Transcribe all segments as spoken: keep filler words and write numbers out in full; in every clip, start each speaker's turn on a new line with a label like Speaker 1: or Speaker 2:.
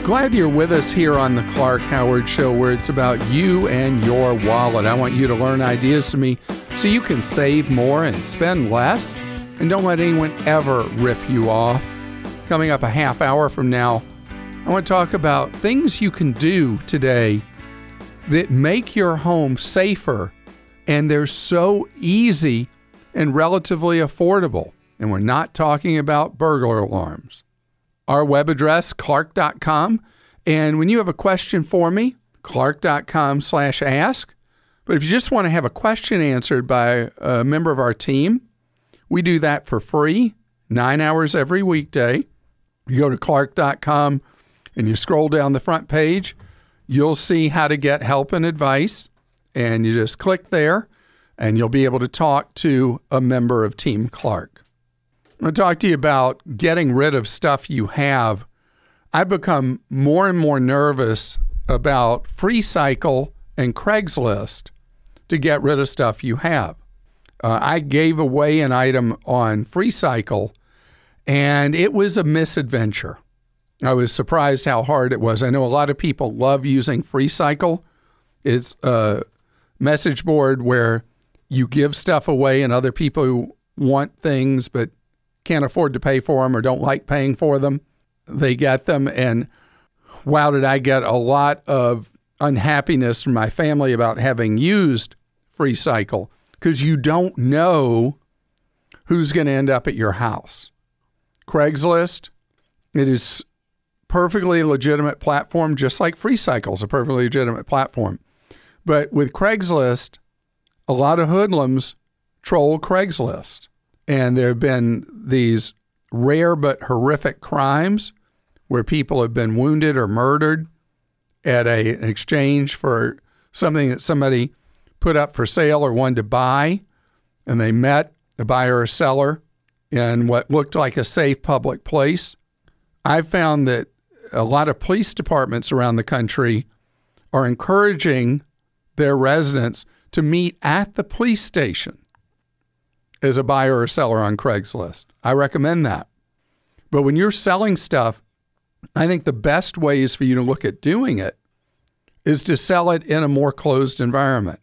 Speaker 1: Glad you're with us here on the Clark Howard Show, where it's about you and your wallet. I want you to learn ideas from me so you can save more and spend less, and don't let anyone ever rip you off. Coming up a half hour from now, I want to talk about things you can do today that make your home safer, and they're so easy and relatively affordable. And we're not talking about burglar alarms. Our web address, clark dot com. And when you have a question for me, clark dot com slash ask. But if you just want to have a question answered by a member of our team, we do that for free, nine hours every weekday. You go to clark dot com and you scroll down the front page, you'll see how to get help and advice. And you just click there and you'll be able to talk to a member of Team Clark. I'm going to talk to you about getting rid of stuff you have. I've become more and more nervous about FreeCycle and Craigslist to get rid of stuff you have. Uh, I gave away an item on FreeCycle, and it was a misadventure. I was surprised how hard it was. I know a lot of people love using FreeCycle. It's a message board where you give stuff away, and other people who want things but can't afford to pay for them or don't like paying for them, they get them. And wow, did I get a lot of unhappiness from my family about having used FreeCycle, because you don't know who's going to end up at your house. Craigslist, it is perfectly legitimate platform, just like FreeCycle is a perfectly legitimate platform. But with Craigslist, a lot of hoodlums troll Craigslist. And there have been these rare but horrific crimes where people have been wounded or murdered at a, an exchange for something that somebody put up for sale or wanted to buy. And they met a buyer or seller in what looked like a safe public place. I've found that a lot of police departments around the country are encouraging their residents to meet at the police station as a buyer or seller on Craigslist. I recommend that. But when you're selling stuff, I think the best ways for you to look at doing it is to sell it in a more closed environment.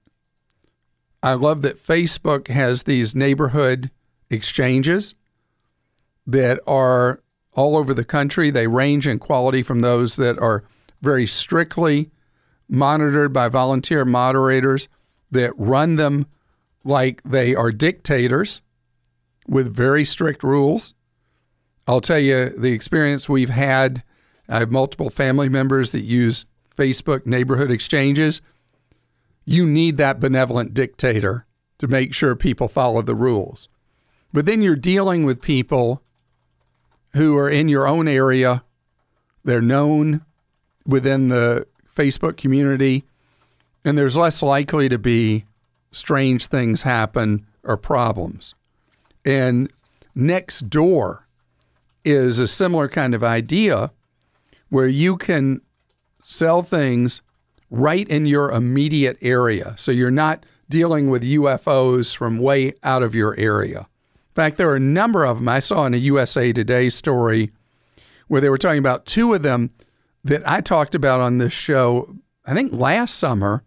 Speaker 1: I love that Facebook has these neighborhood exchanges that are all over the country. They range in quality from those that are very strictly monitored by volunteer moderators that run them like they are dictators with very strict rules. I'll tell you the experience we've had. I have multiple family members that use Facebook neighborhood exchanges. You need that benevolent dictator to make sure people follow the rules. But then you're dealing with people who are in your own area. They're known within the Facebook community, and there's less likely to be strange things happen or problems. And Nextdoor is a similar kind of idea where you can sell things right in your immediate area. So you're not dealing with U F Os from way out of your area. In fact, there are a number of them. I saw in a U S A Today story where they were talking about two of them that I talked about on this show, I think last summer,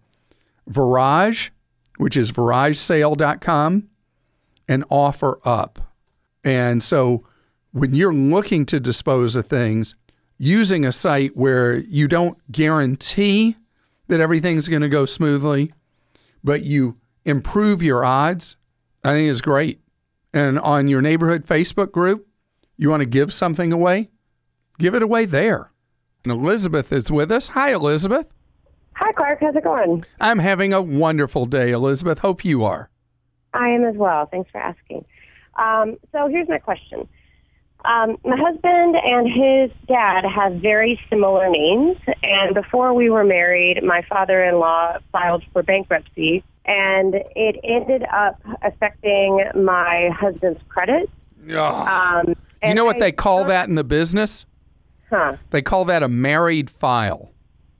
Speaker 1: Virage, which is virage sale dot com, and OfferUp. And so when you're looking to dispose of things, using a site where you don't guarantee that everything's going to go smoothly, but you improve your odds, I think is great. And on your neighborhood Facebook group, you want to give something away, give it away there. And Elizabeth is with us. Hi, Elizabeth.
Speaker 2: Hi, Clark. How's it going?
Speaker 1: I'm having a wonderful day, Elizabeth. Hope you are.
Speaker 2: I am as well. Thanks for asking. Um, so here's my question. Um, my husband and his dad have very similar names, and before we were married, my father-in-law filed for bankruptcy, and it ended up affecting my husband's credit.
Speaker 1: Um, you know what I, they call that in the business?
Speaker 2: Huh.
Speaker 1: They call that a married file.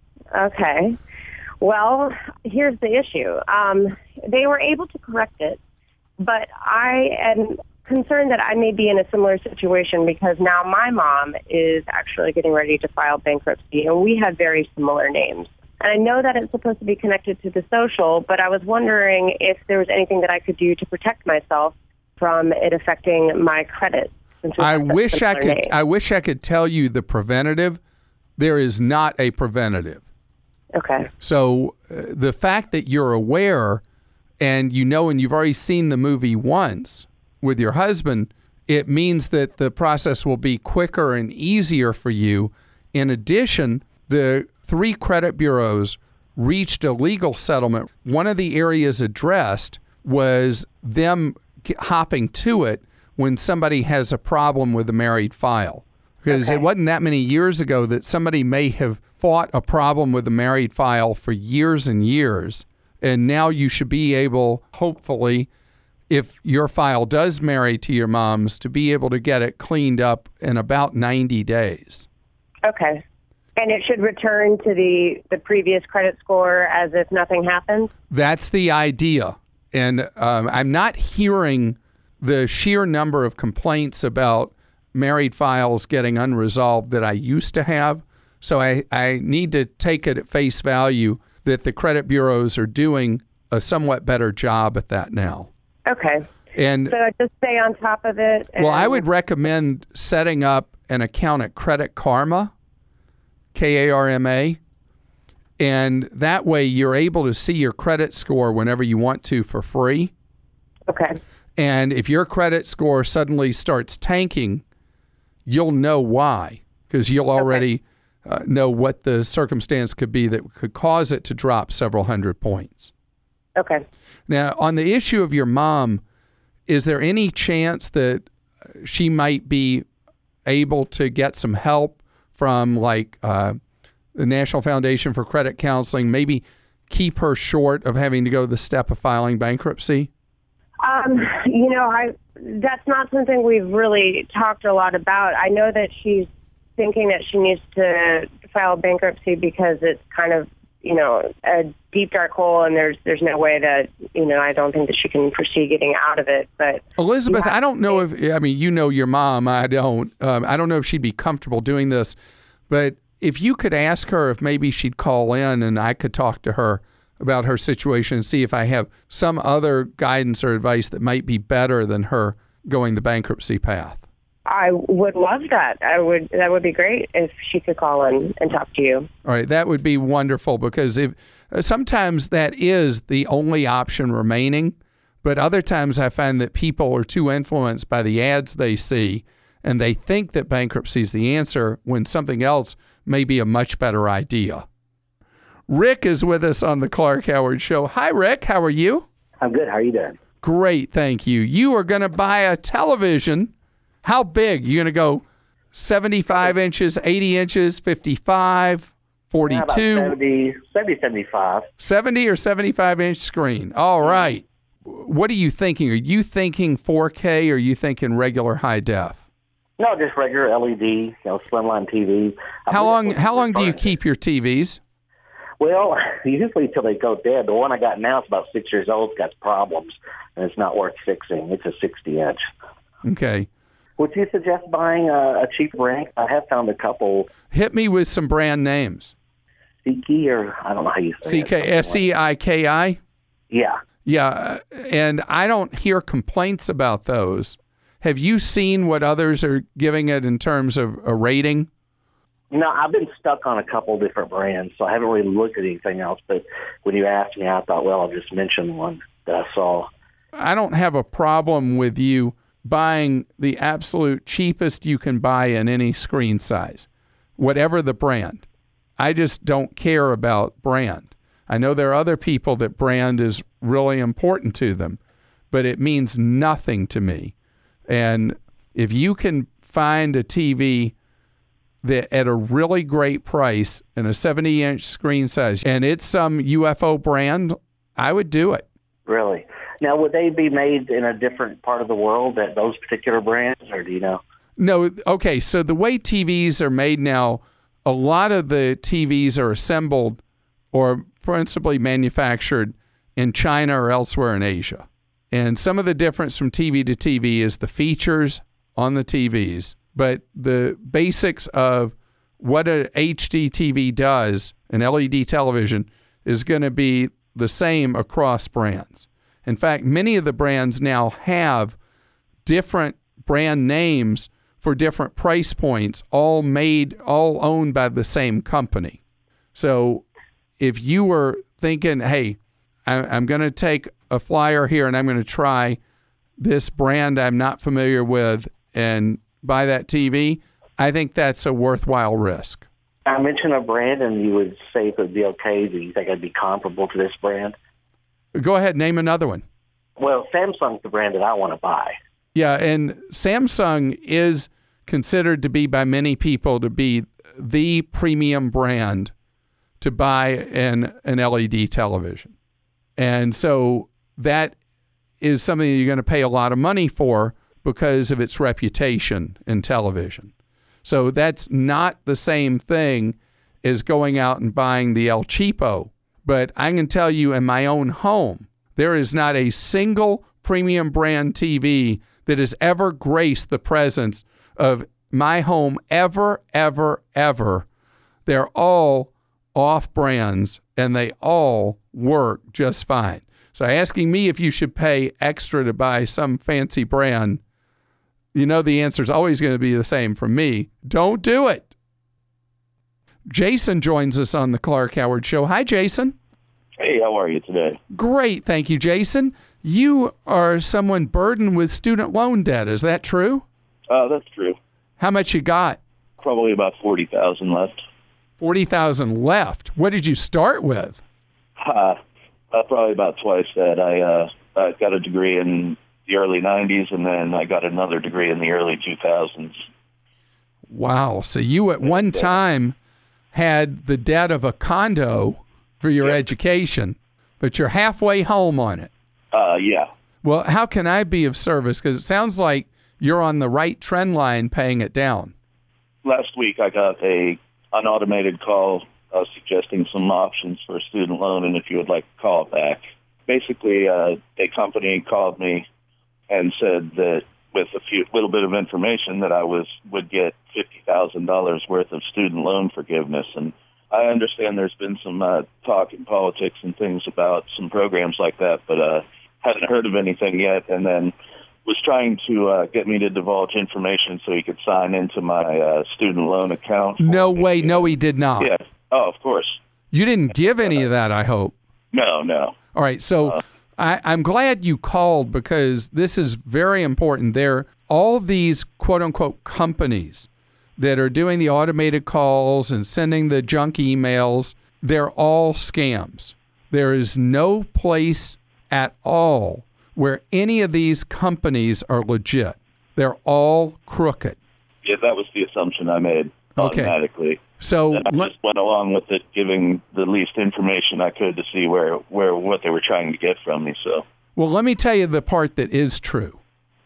Speaker 2: Okay. Well, here's the issue. Um, they were able to correct it, but I am concerned that I may be in a similar situation because now my mom is actually getting ready to file bankruptcy, and we have very similar names. And I know that it's supposed to be connected to the social, but I was wondering if there was anything that I could do to protect myself from it affecting my credit.
Speaker 1: I wish I could. Name. I wish I could tell you the preventative. There is not a preventative.
Speaker 2: Okay.
Speaker 1: So uh, the fact that you're aware, and you know, and you've already seen the movie once with your husband, it means that the process will be quicker and easier for you. In addition, the three credit bureaus reached a legal settlement. One of the areas addressed was them hopping to it when somebody has a problem with the married file. Because okay. It wasn't that many years ago that somebody may have fought a problem with the married file for years and years. And now you should be able, hopefully, if your file does marry to your mom's, to be able to get it cleaned up in about ninety days.
Speaker 2: Okay. And it should return to the, the previous credit score as if nothing happened?
Speaker 1: That's the idea. And um, I'm not hearing the sheer number of complaints about married files getting unresolved that I used to have. So I, I need to take it at face value that the credit bureaus are doing a somewhat better job at that now.
Speaker 2: Okay.
Speaker 1: And
Speaker 2: so just stay on top of it. And...
Speaker 1: Well, I would recommend setting up an account at Credit Karma, K A R M A, and that way you're able to see your credit score whenever you want to for free.
Speaker 2: Okay.
Speaker 1: And if your credit score suddenly starts tanking, you'll know why, because you'll already okay. uh, know what the circumstance could be that could cause it to drop several hundred points.
Speaker 2: Okay.
Speaker 1: Now, on the issue of your mom, is there any chance that she might be able to get some help from like uh, the National Foundation for Credit Counseling, maybe keep her short of having to go the step of filing bankruptcy?
Speaker 2: Um, you know, I that's not something we've really talked a lot about. I know that she's thinking that she needs to file bankruptcy because it's kind of, you know, a deep, dark hole, and there's there's no way that, you know, I don't think that she can foresee getting out of it. But
Speaker 1: Elizabeth, I don't know if, I mean, you know your mom, I don't. Um, I don't know if she'd be comfortable doing this, but if you could ask her if maybe she'd call in and I could talk to her about her situation and see if I have some other guidance or advice that might be better than her going the bankruptcy path.
Speaker 2: I would love that. I would. That would be great if she could call in and talk to you.
Speaker 1: All right, that would be wonderful, because if uh, sometimes that is the only option remaining, but other times I find that people are too influenced by the ads they see, and they think that bankruptcy is the answer when something else may be a much better idea. Rick is with us on the Clark Howard Show. Hi, Rick. How are you?
Speaker 3: I'm good. How are you doing?
Speaker 1: Great, thank you. You are going to buy a television. How big? You going to go seventy-five inches, eighty inches, fifty-five, forty-two?
Speaker 3: Yeah, about seventy, seventy, seventy-five.
Speaker 1: seventy or seventy-five inch screen. All right. What are you thinking? Are you thinking four K or are you thinking regular high def?
Speaker 3: No, just regular L E D, you know, slimline T V.
Speaker 1: How long, how long do you keep your T Vs?
Speaker 3: Well, usually till they go dead. The one I got now is about six years old. It's got problems, and it's not worth fixing. It's a sixty inch.
Speaker 1: Okay.
Speaker 3: Would you suggest buying a, a cheap brand? I have found a couple.
Speaker 1: Hit me with some brand names.
Speaker 3: Seiki, or I don't know how you say
Speaker 1: C K,
Speaker 3: it.
Speaker 1: S E I K I?
Speaker 3: Yeah.
Speaker 1: Yeah, and I don't hear complaints about those. Have you seen what others are giving it in terms of a rating?
Speaker 3: No, I've been stuck on a couple different brands, so I haven't really looked at anything else. But when you asked me, I thought, well, I'll just mention one that I saw.
Speaker 1: I don't have a problem with you buying the absolute cheapest you can buy in any screen size, whatever the brand. I just don't care about brand. I know there are other people that brand is really important to them, but it means nothing to me. And if you can find a T V that at a really great price and a seventy inch screen size, and it's some U F O brand, I would do it.
Speaker 3: Really? Now, would they be made in a different part of the world, that those particular brands, or do you know?
Speaker 1: No. Okay, so the way T Vs are made now, a lot of the T Vs are assembled or principally manufactured in China or elsewhere in Asia. And some of the difference from T V to T V is the features on the T Vs, but the basics of what an H D T V does, an L E D television, is going to be the same across brands. In fact, many of the brands now have different brand names for different price points, all made, all owned by the same company. So if you were thinking, hey, I'm going to take a flyer here and I'm going to try this brand I'm not familiar with and buy that T V, I think that's a worthwhile risk.
Speaker 3: I mentioned a brand, and you would say if it would be okay. Do you think it'd be comparable to this brand?
Speaker 1: Go ahead, name another one.
Speaker 3: Well, Samsung's the brand that I want to buy.
Speaker 1: Yeah, and Samsung is considered to be by many people to be the premium brand to buy an, an L E D television. And so that is something that you're going to pay a lot of money for because of its reputation in television. So that's not the same thing as going out and buying the El Cheapo. But I can tell you in my own home, there is not a single premium brand T V that has ever graced the presence of my home ever, ever, ever. They're all off brands and they all work just fine. So asking me if you should pay extra to buy some fancy brand, you know the answer is always going to be the same from me. Don't do it. Jason joins us on the Clark Howard Show. Hi, Jason.
Speaker 4: Hey, how are you today?
Speaker 1: Great. Thank you, Jason. You are someone burdened with student loan debt. Is that true?
Speaker 4: Uh, that's true.
Speaker 1: How much you got?
Speaker 4: Probably about forty thousand left.
Speaker 1: forty thousand left. What did you start with?
Speaker 4: Uh, uh, probably about twice that. I uh, I got a degree in the early nineties, and then I got another degree in the early two thousands.
Speaker 1: Wow. So you at one time had the debt of a condo for your
Speaker 4: Yep.
Speaker 1: education, but you're halfway home on it.
Speaker 4: Uh, yeah.
Speaker 1: Well, how can I be of service? Because it sounds like you're on the right trend line paying it down.
Speaker 4: Last week I got a an automated call uh, suggesting some options for a student loan, and if you would like to call it back. Basically, uh, a company called me and said that with a few little bit of information that I was would get fifty thousand dollars worth of student loan forgiveness. And I understand there's been some uh, talk in politics and things about some programs like that, but uh, hadn't heard of anything yet. And then was trying to uh, get me to divulge information so he could sign into my uh, student loan account.
Speaker 1: No way. No, he did not.
Speaker 4: Yeah. Oh, of course.
Speaker 1: You didn't give any of that, I hope.
Speaker 4: No, no.
Speaker 1: All right. So
Speaker 4: Uh,
Speaker 1: I, I'm glad you called because this is very important. There, all these quote unquote companies that are doing the automated calls and sending the junk emails, they're all scams. There is no place at all where any of these companies are legit. They're all crooked.
Speaker 4: Yeah, that was the assumption I made
Speaker 1: Okay.
Speaker 4: automatically.
Speaker 1: So
Speaker 4: And I
Speaker 1: let-
Speaker 4: just went along with it, giving the least information I could to see where, where what they were trying to get from me. So,
Speaker 1: Well, let me tell you the part that is true.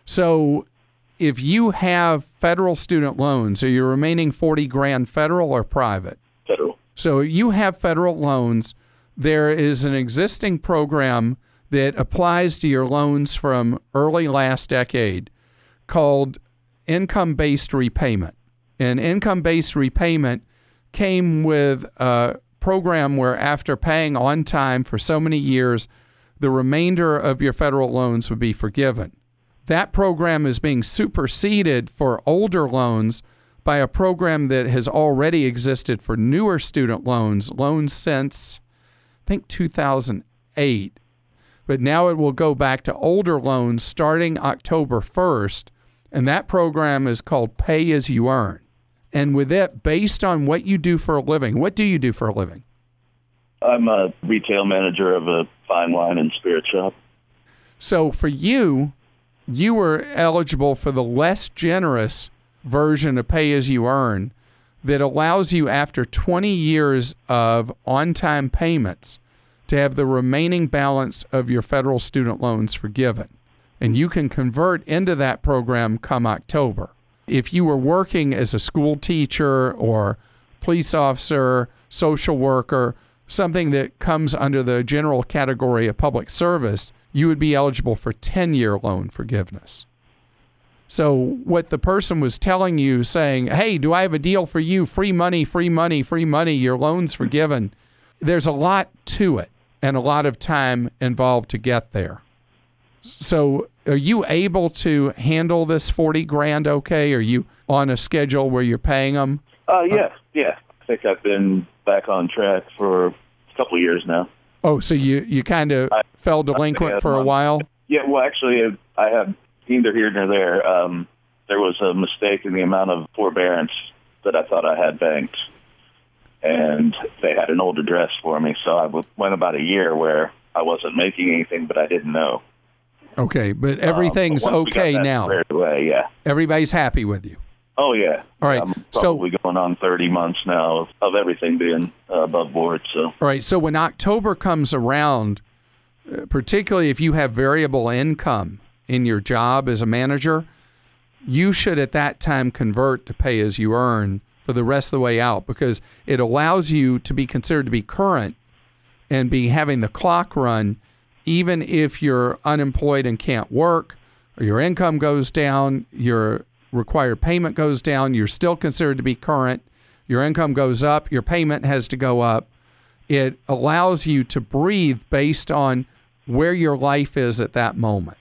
Speaker 1: So if you have federal student loans, are you remaining forty grand federal or private?
Speaker 4: federal.
Speaker 1: So you have federal loans. There is an existing program that applies to your loans from early last decade called income-based repayment. And income-based repayment came with a program where after paying on time for so many years, the remainder of your federal loans would be forgiven. That program is being superseded for older loans by a program that has already existed for newer student loans, loans since, I think, two thousand eight. But now it will go back to older loans starting October first, and that program is called Pay As You Earn. And with it, based on what you do for a living, what do you do for a living?
Speaker 4: I'm a retail manager of a fine wine and spirit shop.
Speaker 1: So for you, you were eligible for the less generous version of Pay As You Earn that allows you, after twenty years of on-time payments, to have the remaining balance of your federal student loans forgiven. And you can convert into that program come October. If you were working as a school teacher or police officer, social worker, something that comes under the general category of public service, you would be eligible for ten-year loan forgiveness. So what the person was telling you, saying, hey, do I have a deal for you? Free money, free money, free money, your loan's forgiven. There's a lot to it and a lot of time involved to get there. So are you able to handle this forty grand okay? Are you on a schedule where you're paying them?
Speaker 4: Uh, yeah, yeah. I think I've been back on track for a couple of years now.
Speaker 1: Oh, so you, you kind of fell delinquent for a while?
Speaker 4: Yeah, well, actually, I have neither here nor there. Um, there was a mistake in the amount of forbearance that I thought I had banked, and they had an old address for me. So I went about a year where I wasn't making anything, but I didn't know.
Speaker 1: Okay, but everything's um, but okay now.
Speaker 4: Away, yeah.
Speaker 1: Everybody's happy with you.
Speaker 4: Oh, yeah.
Speaker 1: All right.
Speaker 4: I'm probably
Speaker 1: so,
Speaker 4: going on thirty months now of, of everything being uh, above board. So.
Speaker 1: All right. So when October comes around, uh, particularly if you have variable income in your job as a manager, you should at that time convert to pay as you earn for the rest of the way out, because it allows you to be considered to be current and be having the clock run even if you're unemployed and can't work, or your income goes down, your required payment goes down, you're still considered to be current, your income goes up, your payment has to go up. It allows you to breathe based on where your life is at that moment.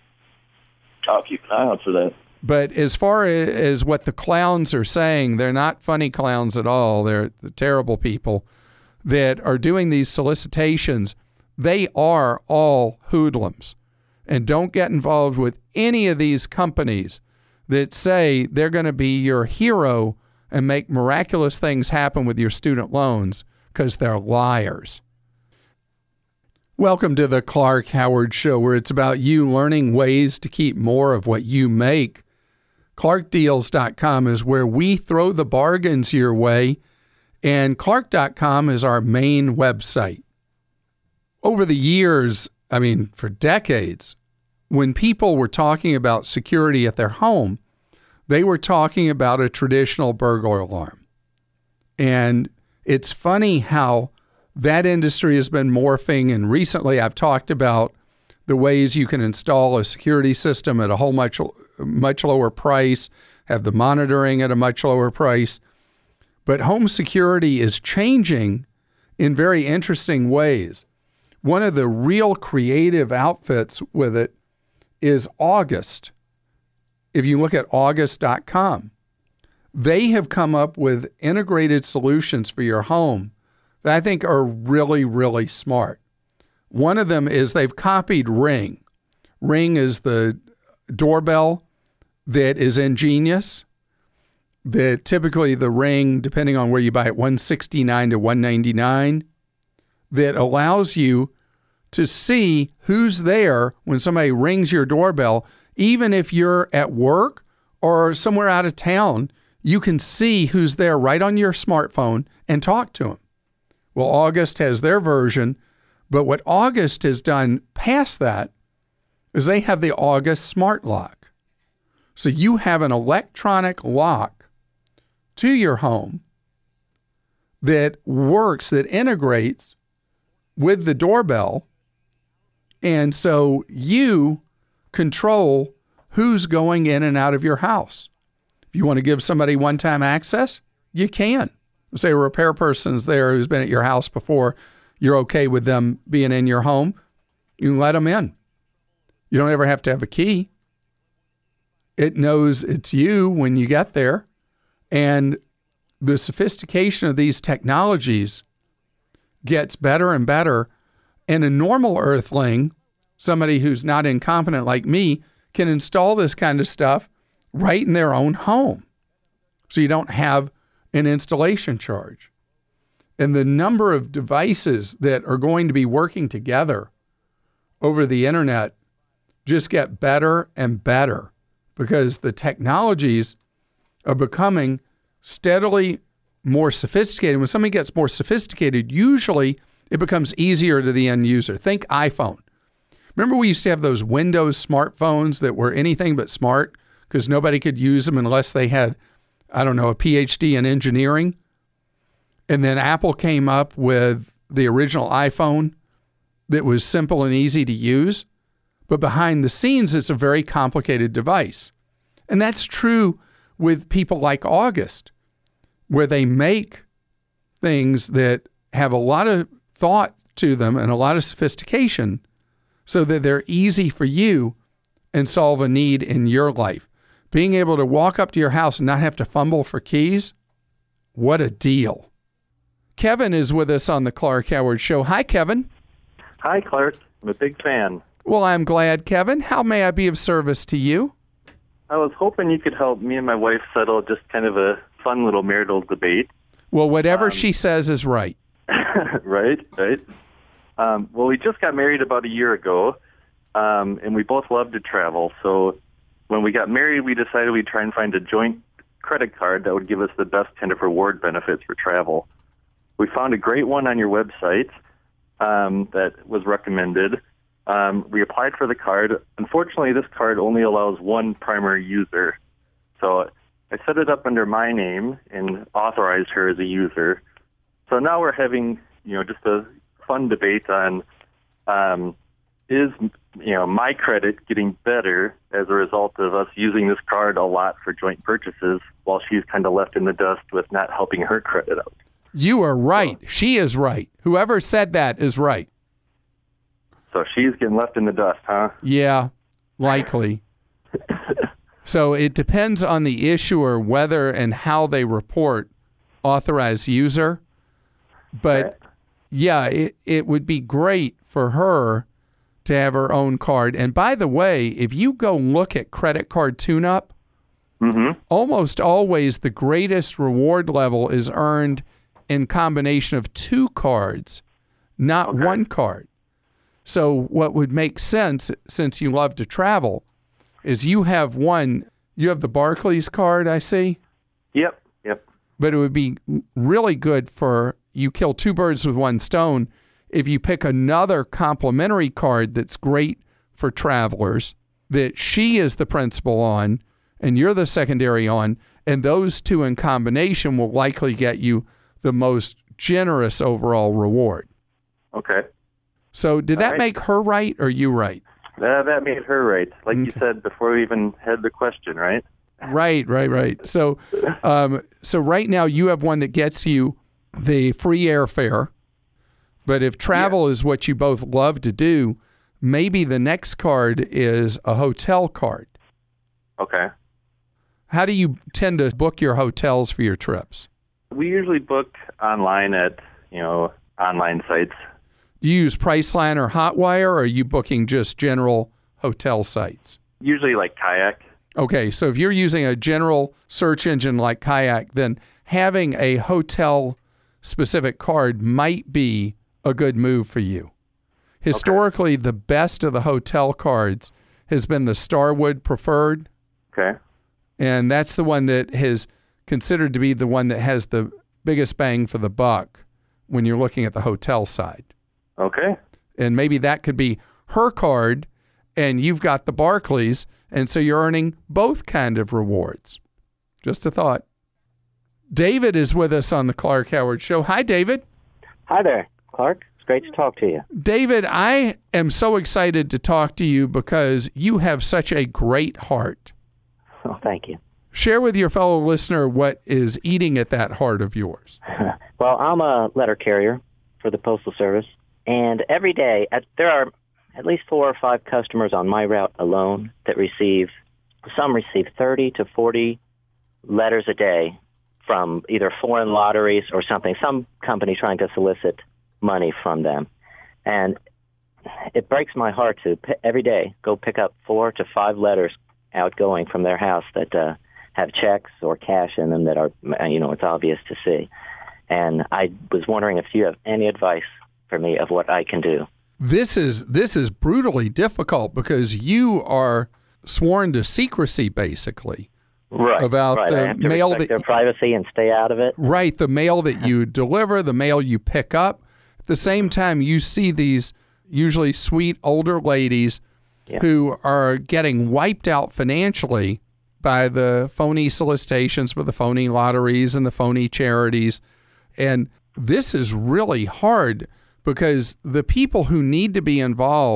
Speaker 4: I'll keep an eye out for that.
Speaker 1: But as far as what the clowns are saying, they're not funny clowns at all. They're the terrible people that are doing these solicitations. They are all hoodlums. And don't get involved with any of these companies that say they're going to be your hero and make miraculous things happen with your student loans, because they're liars. Welcome to the Clark Howard Show, where it's about you learning ways to keep more of what you make. Clark Deals dot com is where we throw the bargains your way, and Clark dot com is our main website. Over the years, I mean, for decades, when people were talking about security at their home, they were talking about a traditional burglar alarm. And it's funny how that industry has been morphing, and recently I've talked about the ways you can install a security system at a whole much, much lower price, have the monitoring at a much lower price. But home security is changing in very interesting ways. One of the real creative outfits with it is August. If you look at August dot com, they have come up with integrated solutions for your home that I think are really, really smart. One of them is they've copied Ring. Ring is the doorbell that is ingenious. That typically the Ring, depending on where you buy it, one sixty-nine to one ninety-nine, that allows you to see who's there when somebody rings your doorbell. Even if you're at work or somewhere out of town, you can see who's there right on your smartphone and talk to them. Well, August has their version, but what August has done past that is they have the August Smart Lock. So you have an electronic lock to your home that works, that integrates with the doorbell. And so you control who's going in and out of your house. If you want to give somebody one-time access, you can. Say a repair person's there who's been at your house before, you're okay with them being in your home, you can let them in. You don't ever have to have a key. It knows it's you when you get there. And the sophistication of these technologies gets better and better. And a normal earthling, somebody who's not incompetent like me, can install this kind of stuff right in their own home. So you don't have an installation charge. And the number of devices that are going to be working together over the internet just get better and better, because the technologies are becoming steadily more sophisticated. When something gets more sophisticated, usually it becomes easier to the end user. Think iPhone. Remember we used to have those Windows smartphones that were anything but smart because nobody could use them unless they had, I don't know, a P H D in engineering? And then Apple came up with the original iPhone that was simple and easy to use. But behind the scenes, it's a very complicated device. And that's true with people like August, where they make things that have a lot of thought to them and a lot of sophistication so that they're easy for you and solve a need in your life. Being able to walk up to your house and not have to fumble for keys, what a deal. Kevin is with us on the Clark Howard Show. Hi, Kevin.
Speaker 5: Hi, Clark. I'm a big fan.
Speaker 1: Well, I'm glad, Kevin. How may I be of service to you?
Speaker 5: I was hoping you could help me and my wife settle just kind of a fun little marital debate.
Speaker 1: Well, whatever
Speaker 5: Um,
Speaker 1: she says is right.
Speaker 5: right, right. Um, well, we just got married about a year ago, um, and we both love to travel. So when we got married, we decided we'd try and find a joint credit card that would give us the best kind of reward benefits for travel. We found a great one on your website um, that was recommended. Um, we applied for the card. Unfortunately, this card only allows one primary user. So I set it up under my name and authorized her as a user. So now we're having, you know, just a fun debate on um, is, you know, my credit getting better as a result of us using this card a lot for joint purchases while she's kind of left in the dust with not helping her credit out.
Speaker 1: You are right. So, she is right. Whoever said that is right.
Speaker 5: So she's getting left in the dust, huh?
Speaker 1: Yeah, likely. So it depends on the issuer whether and how they report authorized user. But
Speaker 5: right.
Speaker 1: yeah, it, it would be great for her to have her own card. And by the way, if you go look at Credit Card Tune-Up,
Speaker 5: mm-hmm.
Speaker 1: almost always the greatest reward level is earned in combination of two cards, not
Speaker 5: okay.
Speaker 1: one card. So what would make sense, since you love to travel, is you have one, you have the Barclays card, I see?
Speaker 5: Yep, yep.
Speaker 1: But it would be really good for, you kill two birds with one stone, if you pick another complimentary card that's great for travelers, that she is the principal on, and you're the secondary on, and those two in combination will likely get you the most generous overall reward.
Speaker 5: Okay.
Speaker 1: So did that
Speaker 5: right.
Speaker 1: make her right or you right?
Speaker 5: Uh, that made her right. Like
Speaker 1: Okay.
Speaker 5: you said before we even had the question, right?
Speaker 1: Right, right, right. So, um, so right now you have one that gets you the free airfare, but if travel yeah. is what you both love to do, maybe the next card is a hotel card.
Speaker 5: Okay.
Speaker 1: How do you tend to book your hotels for your trips?
Speaker 5: We usually book online at, you know, online sites.
Speaker 1: Do you use Priceline or Hotwire, or are you booking just general hotel sites?
Speaker 5: Usually like Kayak.
Speaker 1: Okay, so if you're using a general search engine like Kayak, then having a hotel-specific card might be a good move for you. Historically, okay. the best of the hotel cards has been the Starwood Preferred.
Speaker 5: Okay.
Speaker 1: And that's the one that is considered to be the one that has the biggest bang for the buck when you're looking at the hotel side.
Speaker 5: Okay.
Speaker 1: And maybe that could be her card, and you've got the Barclays, and so you're earning both kind of rewards. Just a thought. David is with us on the Clark Howard Show. Hi, David.
Speaker 6: Hi there, Clark. It's great to talk to you.
Speaker 1: David, I am so excited to talk to you because you have such a great heart.
Speaker 6: Oh, thank you.
Speaker 1: Share with your fellow listener what is eating at that heart of yours.
Speaker 6: Well, I'm a letter carrier for the Postal Service, and every day at, there are at least four or five customers on my route alone that receive, some receive thirty to forty letters a day from either foreign lotteries or something, some company trying to solicit money from them. And it breaks my heart to p- every day go pick up four to five letters outgoing from their house that uh, have checks or cash in them that are, you know, it's obvious to see. And I was wondering if you have any advice for me of what I can do.
Speaker 1: This is this is brutally difficult because you are sworn to secrecy, basically.
Speaker 6: Right.
Speaker 1: About
Speaker 6: right.
Speaker 1: the
Speaker 6: I have to
Speaker 1: mail
Speaker 6: respect
Speaker 1: that
Speaker 6: their privacy and stay out of it.
Speaker 1: Right. The mail that you deliver, the mail you pick up. At the same time, you see these usually sweet older ladies yeah. who are getting wiped out financially by the phony solicitations for the phony lotteries and the phony charities. And this is really hard because the people who need to be involved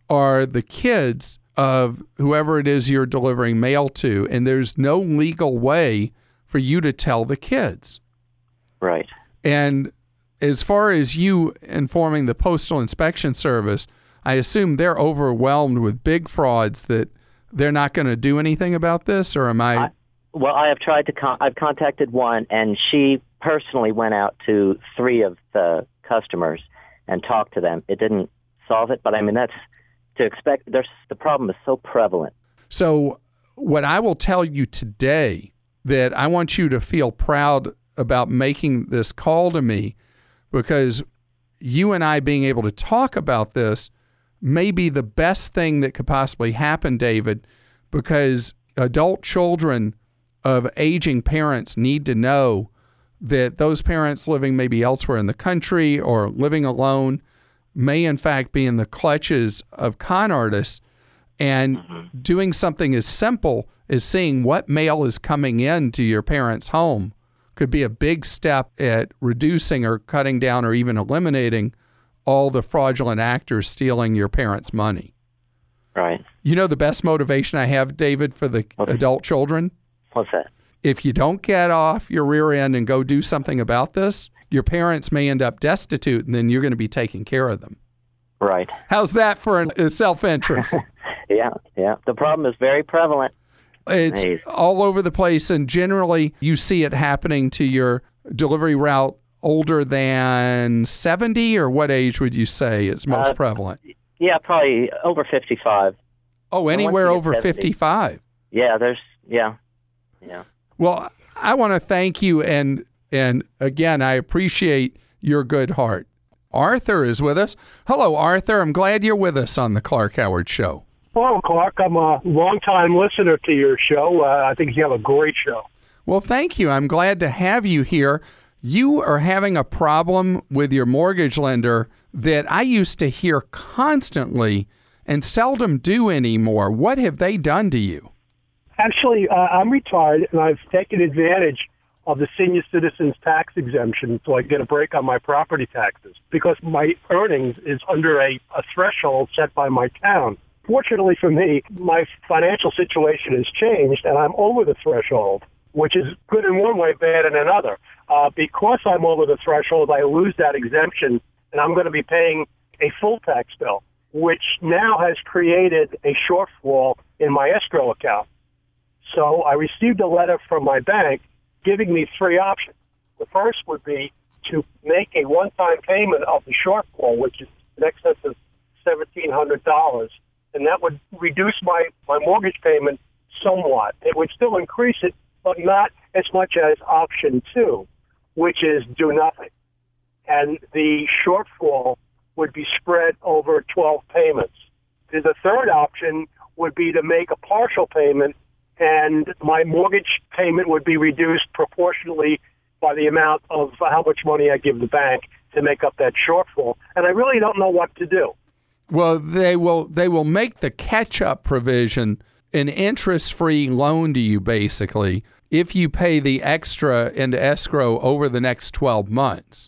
Speaker 1: are the kids of whoever it is you're delivering mail to, and there's no legal way for you to tell the kids.
Speaker 6: Right.
Speaker 1: And as far as you informing the Postal Inspection Service, I assume they're overwhelmed with big frauds that they're not going to do anything about this, or am I...
Speaker 6: I well, I have tried to, con- I've contacted one, and she personally went out to three of the customers and talked to them. It didn't solve it, but I mean, that's to expect. There's, the problem is so prevalent.
Speaker 1: So what I will tell you today, that I want you to feel proud about making this call to me, because you and I being able to talk about this may be the best thing that could possibly happen, David, because adult children of aging parents need to know that those parents living maybe elsewhere in the country or living alone may in fact be in the clutches of con artists, and mm-hmm. doing something as simple as seeing what mail is coming in to your parents' home could be a big step at reducing or cutting down or even eliminating all the fraudulent actors stealing your parents' money.
Speaker 6: Right.
Speaker 1: You know the best motivation I have, David, for the
Speaker 6: okay.
Speaker 1: adult children?
Speaker 6: What's that?
Speaker 1: If you don't get off your rear end and go do something about this, your parents may end up destitute, and then you're going to be taking care of them.
Speaker 6: Right.
Speaker 1: How's that for a self-interest?
Speaker 6: yeah, yeah. The problem is very prevalent.
Speaker 1: It's nice. All over the place, and generally you see it happening to your delivery route older than seventy, or what age would you say is most uh, prevalent?
Speaker 6: Yeah, probably over fifty-five.
Speaker 1: Oh, anywhere over fifty-five?
Speaker 6: Yeah, there's, yeah, yeah.
Speaker 1: Well, I want to thank you, and and again, I appreciate your good heart. Arthur is with us. Hello, Arthur. I'm glad you're with us on the Clark Howard Show.
Speaker 7: Hello, Clark. I'm a longtime listener to your show. Uh, I think you have a great show.
Speaker 1: Well, thank you. I'm glad to have you here. You are having a problem with your mortgage lender that I used to hear constantly and seldom do anymore. What have they done to you?
Speaker 7: Actually, uh, I'm retired, and I've taken advantage of the senior citizens tax exemption so I get a break on my property taxes because my earnings is under a, a threshold set by my town. Fortunately for me, my financial situation has changed, and I'm over the threshold, which is good in one way, bad in another. Uh, because I'm over the threshold, I lose that exemption, and I'm going to be paying a full tax bill, which now has created a shortfall in my escrow account. So I received a letter from my bank giving me three options. The first would be to make a one-time payment of the shortfall, which is in excess of seventeen hundred dollars, and that would reduce my, my mortgage payment somewhat. It would still increase it, but not as much as option two, which is do nothing. And the shortfall would be spread over twelve payments. The third option would be to make a partial payment, and my mortgage payment would be reduced proportionally by the amount of how much money I give the bank to make up that shortfall. And I really don't know what to do.
Speaker 1: Well, they will they will make the catch-up provision an interest-free loan to you, basically, if you pay the extra into escrow over the next twelve months.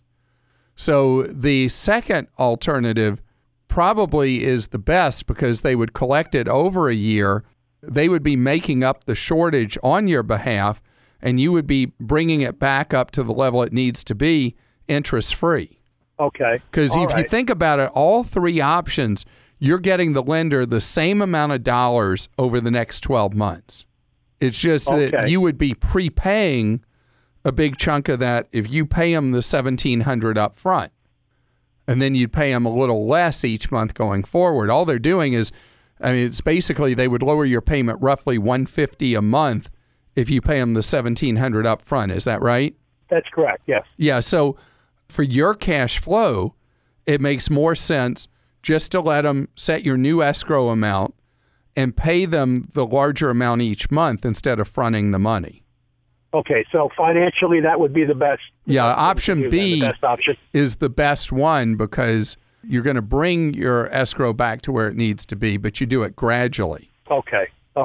Speaker 1: So the second alternative probably is the best because they would collect it over a year. They would be making up the shortage on your behalf, and you would be bringing it back up to the level it needs to be interest-free.
Speaker 7: Okay.
Speaker 1: Because if
Speaker 7: right.
Speaker 1: you think about it, all three options, you're getting the lender the same amount of dollars over the next twelve months. It's just
Speaker 7: okay.
Speaker 1: that you would be prepaying a big chunk of that if you pay them the seventeen hundred dollars up front. And then you'd pay them a little less each month going forward. All they're doing is, I mean, it's basically they would lower your payment roughly one hundred fifty dollars a month if you pay them the seventeen hundred dollars up front. Is that right?
Speaker 7: That's correct, yes.
Speaker 1: Yeah, so for your cash flow, it makes more sense just to let them set your new escrow amount and pay them the larger amount each month instead of fronting the money.
Speaker 7: Okay, so financially that would be the best.
Speaker 1: Yeah, option B
Speaker 7: the best option.
Speaker 1: is the best one because you're going to bring your escrow back to where it needs to be, but you do it gradually.
Speaker 7: Okay, all right.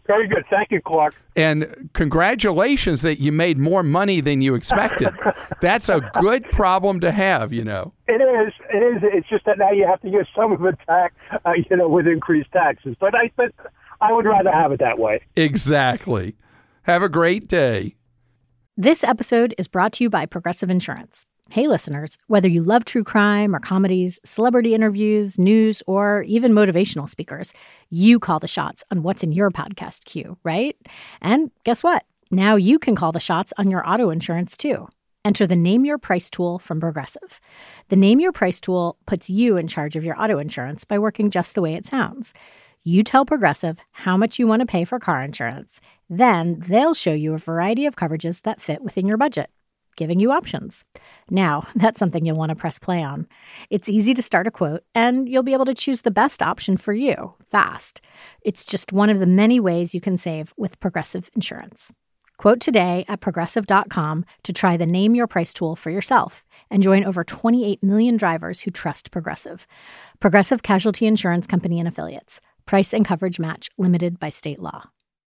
Speaker 7: Very good. Thank you, Clark.
Speaker 1: And congratulations that you made more money than you expected. That's a good problem to have, you know.
Speaker 7: It is. It is. It's just that now you have to give some of it back, uh, you know, with increased taxes. But I, but I would rather have it that way.
Speaker 1: Exactly. Have a great day.
Speaker 8: This episode is brought to you by Progressive Insurance. Hey, listeners, whether you love true crime or comedies, celebrity interviews, news, or even motivational speakers, you call the shots on what's in your podcast queue, right? And guess what? Now you can call the shots on your auto insurance, too. Enter the Name Your Price tool from Progressive. The Name Your Price tool puts you in charge of your auto insurance by working just the way it sounds. You tell Progressive how much you want to pay for car insurance. Then they'll show you a variety of coverages that fit within your budget, giving you options. Now, that's something you'll want to press play on. It's easy to start a quote, and you'll be able to choose the best option for you, fast. It's just one of the many ways you can save with Progressive Insurance. Quote today at Progressive dot com to try the Name Your Price tool for yourself and join over twenty-eight million drivers who trust Progressive. Progressive Casualty Insurance Company and Affiliates. Price and coverage match limited by state law.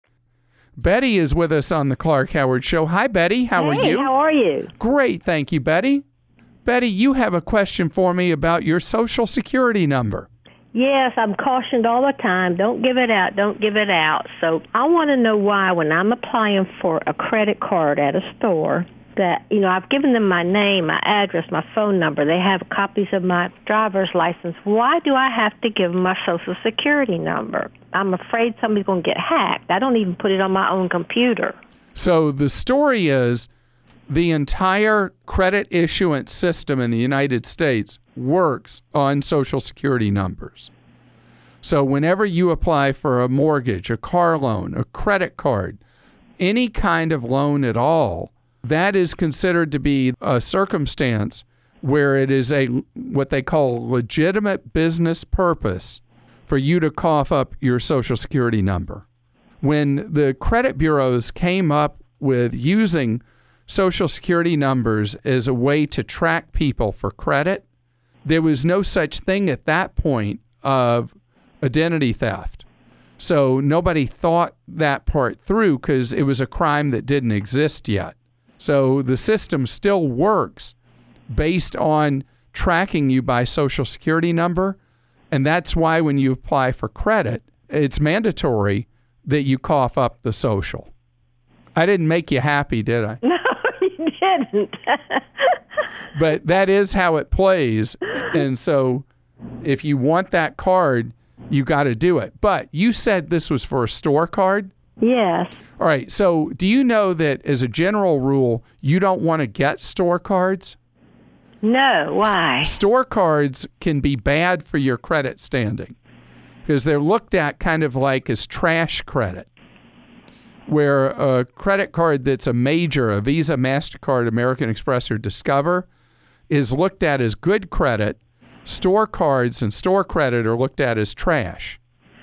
Speaker 1: Betty is with us on the Clark Howard Show. Hi, Betty. How
Speaker 9: hey,
Speaker 1: are you?
Speaker 9: How are you?
Speaker 1: Great. Thank you, Betty. Betty, you have a question for me about your Social Security number.
Speaker 9: Yes, I'm cautioned all the time. Don't give it out. Don't give it out. So I want to know why when I'm applying for a credit card at a store that, you know, I've given them my name, my address, my phone number. They have copies of my driver's license. Why do I have to give them my Social Security number? I'm afraid somebody's going to get hacked. I don't even put it on my own computer.
Speaker 1: So the story is the entire credit issuance system in the United States works on Social Security numbers. So whenever you apply for a mortgage, a car loan, a credit card, any kind of loan at all, that is considered to be a circumstance where it is a what they call legitimate business purpose for you to cough up your Social Security number. When the credit bureaus came up with using Social Security numbers as a way to track people for credit, there was no such thing at that point of identity theft. So nobody thought that part through because it was a crime that didn't exist yet. So the system still works based on tracking you by Social Security number. And that's why when you apply for credit, it's mandatory that you cough up the social. I didn't make you happy, did I?
Speaker 9: No, you didn't.
Speaker 1: But that is how it plays. And so if you want that card, you got to do it. But you said this was for a store card?
Speaker 9: Yes.
Speaker 1: All right. So do you know that as a general rule, you don't want to get store cards?
Speaker 9: No. Why?
Speaker 1: S- store cards can be bad for your credit standing because they're looked at kind of like as trash credit, where a credit card that's a major, a Visa, MasterCard, American Express, or Discover, is looked at as good credit. Store cards and store credit are looked at as trash.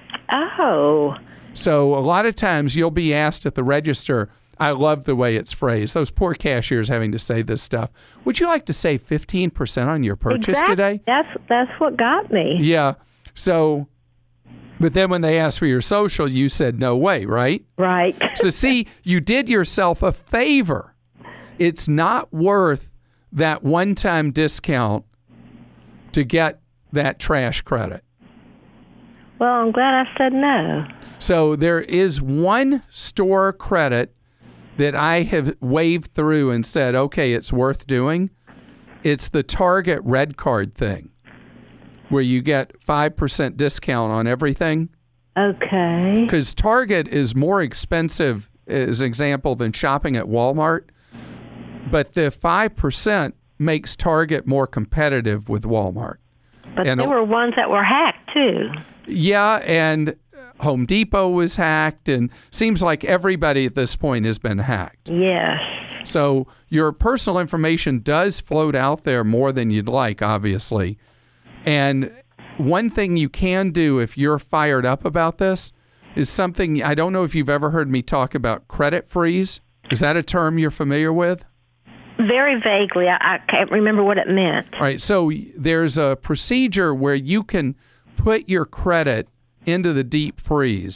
Speaker 9: Oh.
Speaker 1: So a lot of times you'll be asked at the register, I love the way it's phrased, those poor cashiers having to say this stuff. Would you like to save fifteen percent on your purchase
Speaker 9: exactly.
Speaker 1: today?
Speaker 9: That's that's what got me.
Speaker 1: Yeah. So, but then when they asked for your social, you said no way, right?
Speaker 9: Right.
Speaker 1: So see, you did yourself a favor. It's not worth that one-time discount to get that trash credit.
Speaker 9: Well, I'm glad I said no.
Speaker 1: So there is one store credit that I have waved through and said, okay, it's worth doing. It's the Target Red Card thing, where you get five percent discount on everything.
Speaker 9: Okay.
Speaker 1: Because Target is more expensive, as an example, than shopping at Walmart. But the five percent makes Target more competitive with Walmart.
Speaker 9: But
Speaker 1: and
Speaker 9: there were ones that were hacked, too.
Speaker 1: Yeah, and Home Depot was hacked, and seems like everybody at this point has been hacked.
Speaker 9: Yes.
Speaker 1: So your personal information does float out there more than you'd like, obviously. And one thing you can do if you're fired up about this is something, I don't know if you've ever heard me talk about credit freeze. Is that a term you're familiar with?
Speaker 9: Very vaguely. I, I can't remember what it meant.
Speaker 1: All right. So there's a procedure where you can put your credit into the deep freeze.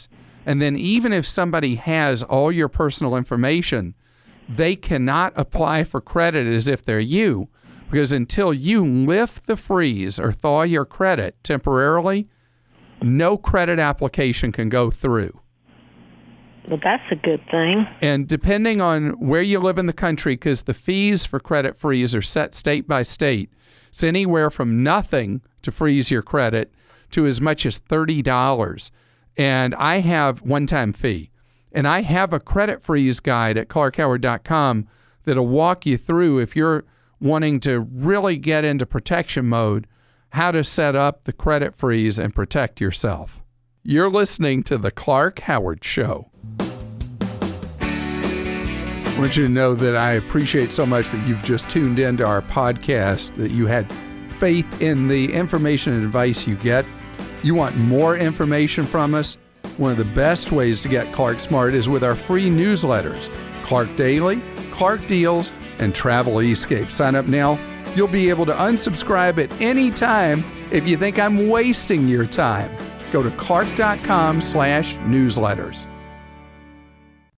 Speaker 1: And then even if somebody has all your personal information, they cannot apply for credit as if they're you, because until you lift the freeze or thaw your credit temporarily, no credit application can go through.
Speaker 9: Well, that's a good thing.
Speaker 1: And depending on where you live in the country, because the fees for credit freeze are set state by state, it's anywhere from nothing to freeze your credit to as much as thirty dollars. And I have one-time fee. And I have a credit freeze guide at clark howard dot com that'll walk you through, if you're wanting to really get into protection mode, how to set up the credit freeze and protect yourself. You're listening to The Clark Howard Show. I want you to know that I appreciate so much that you've just tuned into our podcast, that you had faith in the information and advice you get. You want more information from us? One of the best ways to get Clark Smart is with our free newsletters, Clark Daily, Clark Deals, and Travel Escape. Sign up now. You'll be able to unsubscribe at any time if you think I'm wasting your time. Go to clark dot com slash newsletters.